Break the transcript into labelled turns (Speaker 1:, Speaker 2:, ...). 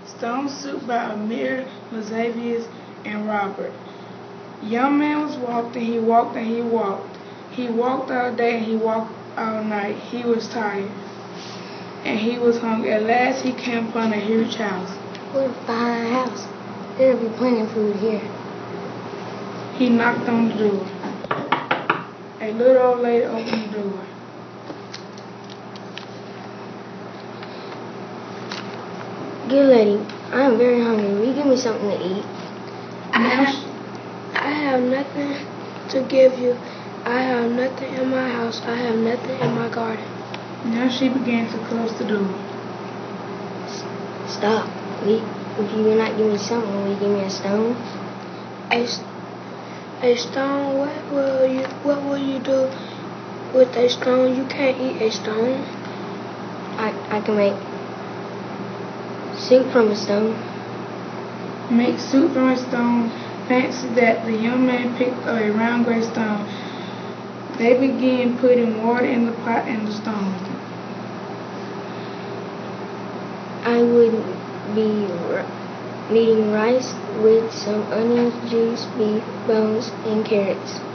Speaker 1: Stone Soup by Amir, Lazavius, and Robert. Young man was walking, he walked and he walked. He walked all day and he walked all night. He was tired and he was hungry. At last he came upon a huge house.
Speaker 2: What a fine house. There'll be plenty of food here.
Speaker 1: He knocked on the door. A little old lady opened the door.
Speaker 2: Dear lady, I am very hungry. Will you give me something to eat?
Speaker 3: I have nothing to give you. I have nothing in my house. I have nothing in my garden.
Speaker 1: Now she began to close the door.
Speaker 2: Stop. If you will not give me something, will you give me a stone?
Speaker 3: A stone? What will you do with a stone? You can't eat a stone.
Speaker 2: I can make soup from a stone.
Speaker 1: Make soup from a stone. Fancy that. The young man picked up a round gray stone. They began putting water in the pot and the stone.
Speaker 2: I would be eating rice with some onions, juice, beef, bones, and carrots.